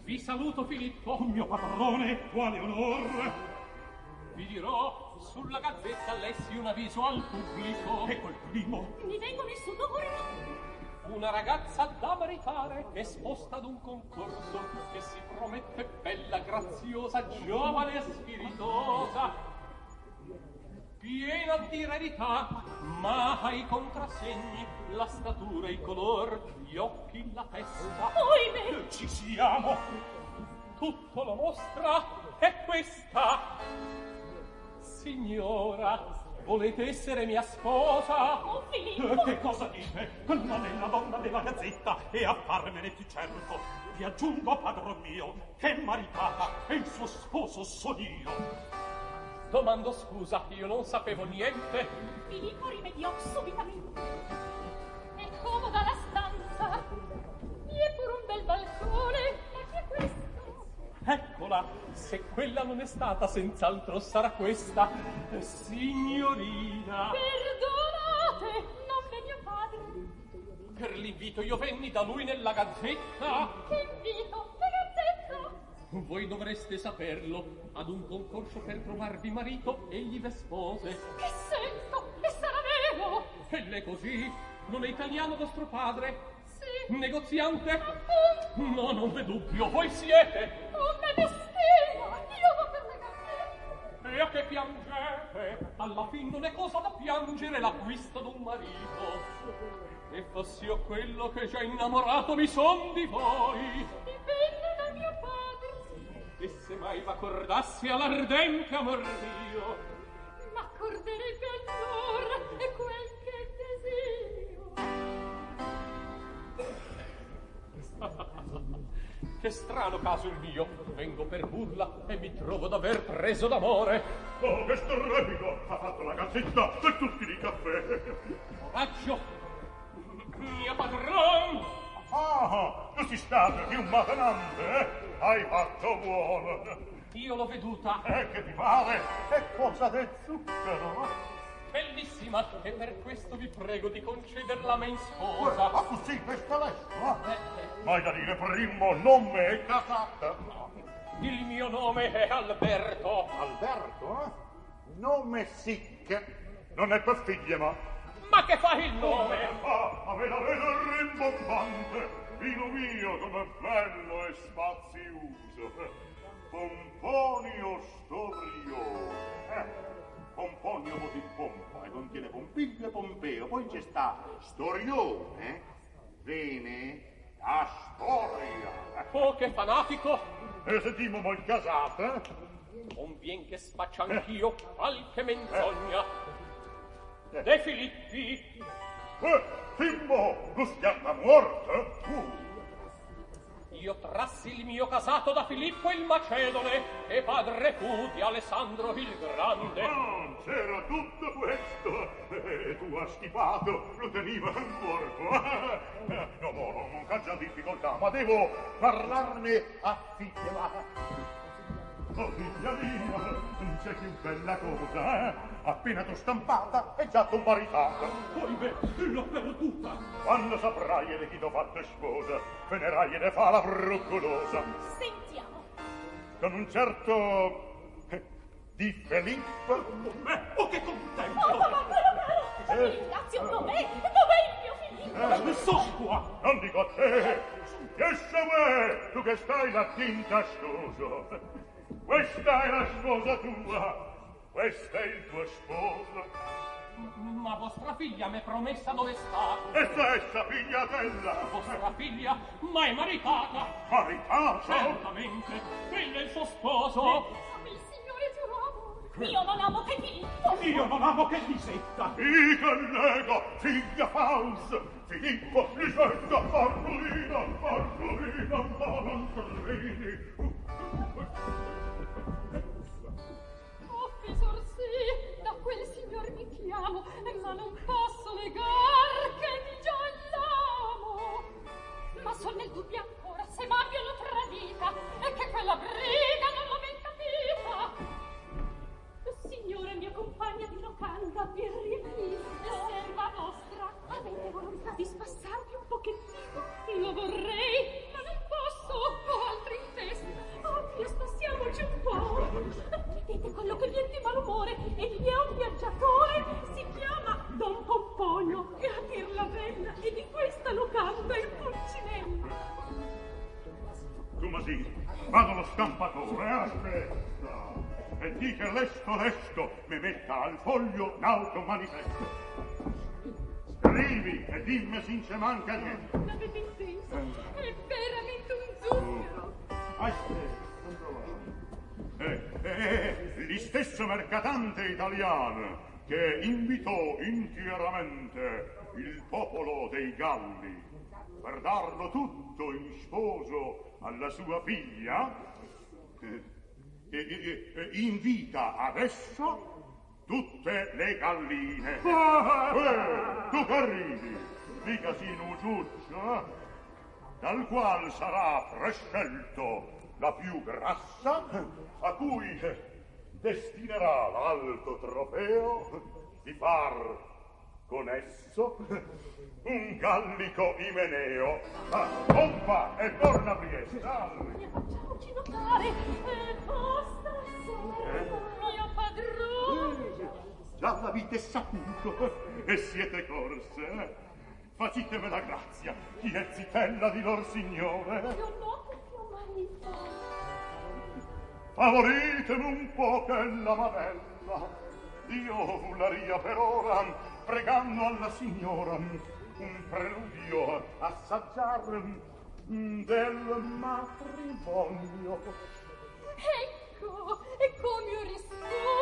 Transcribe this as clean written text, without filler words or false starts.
Vi saluto, Filippo. Oh, mio padrone, quale onor! Vi dirò, sulla gazzetta lessi un avviso al pubblico. Ecco il primo. Mi vengo nessuno ora. Una ragazza da maritare esposta ad un concorso che si promette bella, graziosa, giovane e spiritosa, piena di eredità, ma ai contrassegni, la statura, il color, gli occhi, la testa. Oimè! Ci siamo! Tutto lo mostra, è questa. Signora, volete essere mia sposa? Oh, Filippo! Che cosa dite? Non è la donna della gazzetta e a farmene più certo. Vi aggiungo, padron mio, che maritata e il suo sposo son io. Domando scusa, io non sapevo niente. Filippo rimediò subitamente. È comoda la stanza. Vi è pure un bel balcone. E che è questo? Eccola, se quella non è stata, senz'altro sarà questa. Signorina. Perdonate, non è mio padre. Per l'invito io venni da lui nella gazzetta. Che invito? Che gazzetta? Voi dovreste saperlo. Ad un concorso per trovarvi marito, egli ve spose. Che sento? E sarà vero? E lei così? Non è italiano vostro padre? Sì. Negoziante? Appunto. No, non v'è dubbio, voi siete. Oh, me ne stema. Io va per le gazzette. E a che piangete? Alla fin non è cosa da piangere l'acquisto d'un marito. E fossi io quello che già innamorato mi son di voi. Dipende da mio padre. E se mai m'accordassi all'ardente amor mio, m'accorderebbe allora e quel che desidero. Che strano caso il mio. Vengo per burla e mi trovo d'aver preso d'amore. Oh, che strepido! Ha fatto la gazzetta per tutti i caffè. Coraggio, mio padron! Ah, tu sei stato più magnante, eh? Hai fatto buono. Io l'ho veduta. Che ti pare? È cosa del zucchero? Bellissima, e per questo vi prego di concederla me in sposa. Ah, tu sei questa lesma? Ma hai da dire primo nome e casata? Il mio nome è Alberto. Alberto, eh? Nome sic. Non è per figlie, ma... Ma che fa il nome? Ah, me la vedo rimbombante. Vino mio, come bello e spazioso. Pomponio Storio. Pomponio vuol dire pompa e contiene Pompiglio e Pompeo. Poi c'è sta Storione, Vene, a storia. Oh, che fanatico! E sentimo mo il casate? Convien che spaccia anch'io qualche menzogna. De Filippi! Timbo, tu schiatta morto? Io trassi il mio casato da Filippo il Macedone e padre fu di Alessandro il Grande. Ah, c'era tutto questo e tu hai stipato, lo teniva in corpo. No, non caccia difficoltà, ma devo parlarne a figlia. Oh, figlia mia, non c'è più bella cosa, eh? Appena t'ho stampata è già t'ho maritata. Poi beh, l'ho perduta. Quando saprai di chi t'ho fatto sposa, venerai e ne fa la bruccolosa. Sentiamo. Con un certo... di Filippo. Oh, che contento! Oh, ma caro, mi ringrazio, dov'è il mio Filippo? Sono qua! Non dico a te! Che sei tu che stai là tinta stoso? Questa è la sposa tua! Questo è il tuo sposo. Ma vostra figlia m'è promessa dove sta? E stessa figliatella. Vostra figlia, ma è maritata. Maritata? Certamente, quello è il suo sposo. Il Signore giurò. Io non amo che Filippo. Io non amo che Lisetta. I collega, figlia Faus. Filippo, Lisetta, Marcolina, Valentrini. Tesor sì, da quel signor mi chiamo, ma non posso negar che mi già l'amo. Ma son nel dubbio ancora se m'abbiano tradita e che quella briga non l'ho ben capita. Signore mia compagna di locanda, vi riviste, serva vostra. Avete volontà di spassarvi un pochettino? Lo vorrei, ma non posso, ho altri intenti. così. Vado allo stampatore, aspetta. E di che lesto mi metta al foglio l'auto manifesto. Scrivi e dimmi se non ci manca niente. L'avete inteso? È veramente un zucchero. Aspetta, non trovo. Gli stesso mercatante italiano che invitò intieramente il popolo dei Galli per darlo tutto in sposo alla sua figlia, invita adesso tutte le galline. Tu che ridi? Dicasi un giuccio, dal qual sarà prescelto la più grassa, a cui destinerà l'alto trofeo di far con esso un gallico imeneo. Pompa e torna a Triesta. Facciamoci notare, è vostra sorella, mio padrone. Già l'avete saputo e siete corse. Facitemi la grazia, chi è zitella di lor signore? Io no, mio marito. Favoritemi un po' che la madella. Io vullaria per ora, pregando alla signora, un preludio assaggiar del matrimonio. Ecco, e come ho risposto.